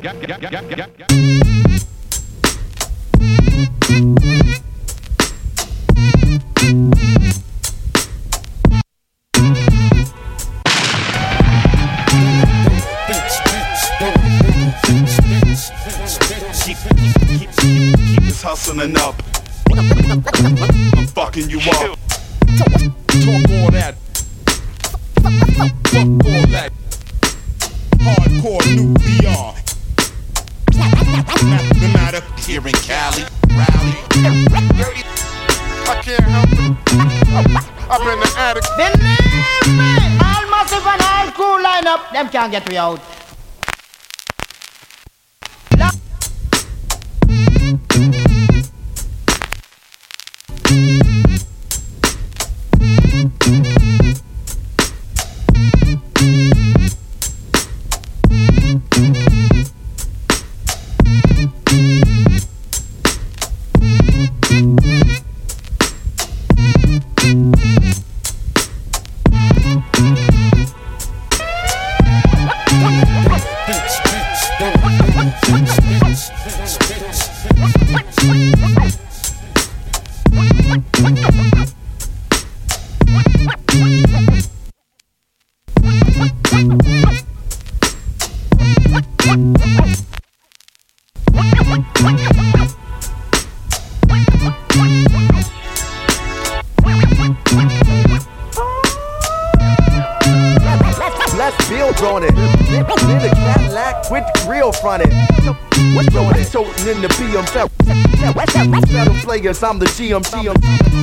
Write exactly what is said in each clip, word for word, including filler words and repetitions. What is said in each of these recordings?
Keep this hustling up. I'm fucking you up. Talk all that. Fuck all that. Hardcore nuclear. Mathematic. Here in Cali, rally. I can't help it. I'm in the attic. Believe me, all massive and all cool line up. Them can't get me out. Let's build on it. In the Cadillac with the grill fronted. What's on it? Toting in the B M W. Shadow players, I'm the G M. Believe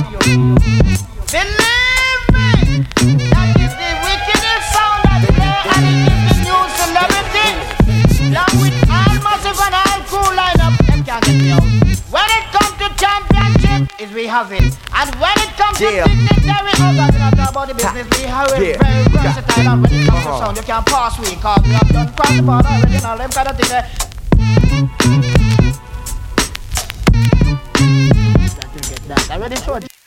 me, that is the wickedest sound that play, and it is the news and everything. Along with all massive and all cool lineup, them can't get me out. When it comes to championship, is we have it. And when it comes Yeah. to dignitary, oh God, we not talk about the business, we have it Yeah. very versatile. And when it comes Uh-huh. to sound, you can't pass we, cause we have done cross the border already and all them kind of thing there. That you get that. I already showed you.